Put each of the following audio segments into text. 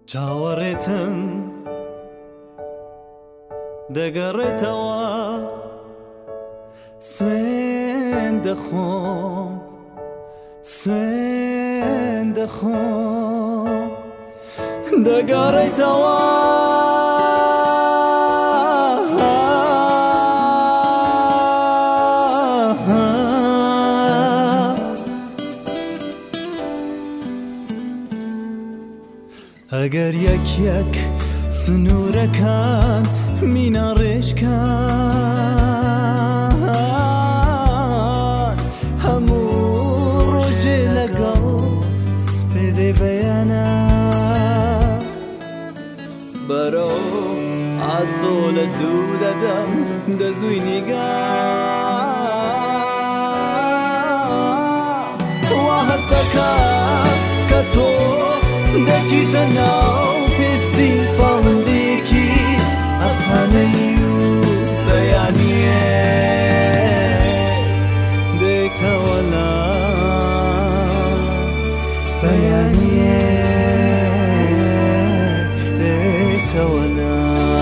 چاوەڕێتم دەگەڕێتەوە سوێن دەخۆم سوێن دەخۆم دەگەڕێتەوە ئەگەر یەک یەک سنوورەکان مینە ڕێژکان هەموو ڕۆژێ لەگەڵ سپێدێ بەیانە بەرەو ئاسۆ لە دوو دەدەم دەزووی نیگام وا هەست دەکەم کە تۆ دەچیتە ناو پێستی باڵندێکی ئەفسانەی و بەیانیە دێتەوە ناو بەیانیە دێتەوە ناو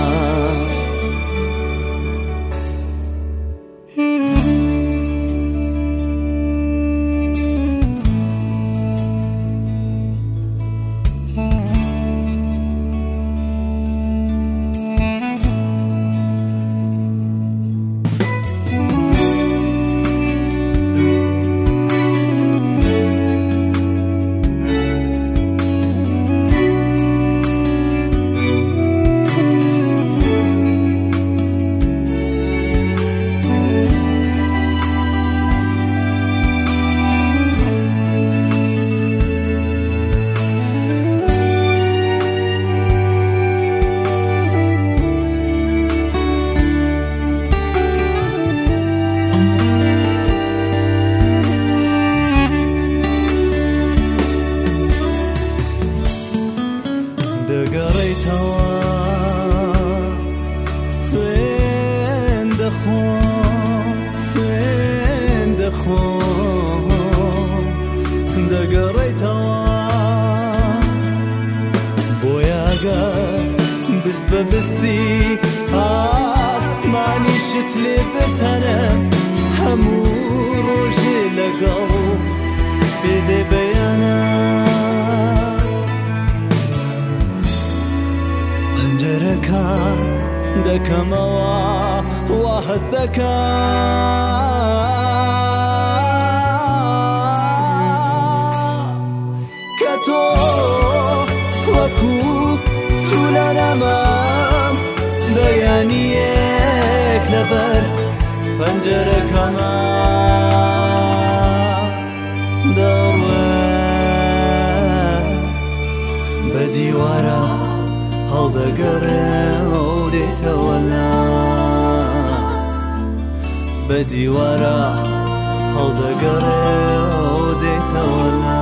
دەگەڕێیتەوە سوێن دەخۆم سوێن دەخۆم دەگەڕێیتەوە بۆیەگەر بست بە بستی ئاسمانی شت لێ بتەنە هەموو ڕۆژێ لەگەڵ سپێدێ بەیانە پەنجەرەکان دەکەمەوە وا هەست دەکەم کە تۆ وەکو چوونە نەمام بەیانیەک لەبەر پەنجەرەکانە دەڕوە بە دیوارە هەڵدەگەڕێ و دێتەوە ناو بە دیوارە هەڵدەگەڕێ و دێتەوە ناو